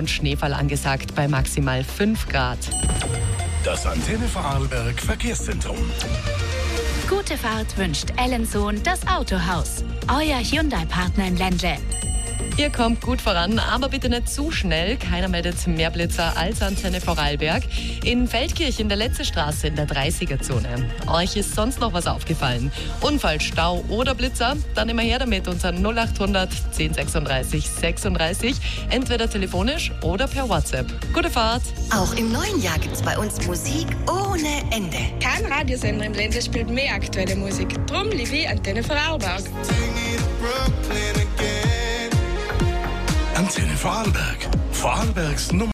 und Schneefall angesagt bei maximal 5 Grad. Das Antenne Vorarlberg Verkehrszentrum. Gute Fahrt wünscht Ellensohn, das Autohaus. Euer Hyundai-Partner im Ländle. Ihr kommt gut voran, aber bitte nicht zu schnell. Keiner meldet mehr Blitzer als Antenne Vorarlberg. In Feldkirch in der Letzestraße in der 30er-Zone. Euch ist sonst noch was aufgefallen? Unfall, Stau oder Blitzer? Dann immer her damit unter 0800 1036 36. Entweder telefonisch oder per WhatsApp. Gute Fahrt! Auch im neuen Jahr gibt's bei uns Musik ohne Ende. Kein Radiosender im Ländle spielt mehr aktuelle Musik. Drum liebe ich Antenne Vorarlberg. Antenne Vorarlberg. Vorarlbergs Nummer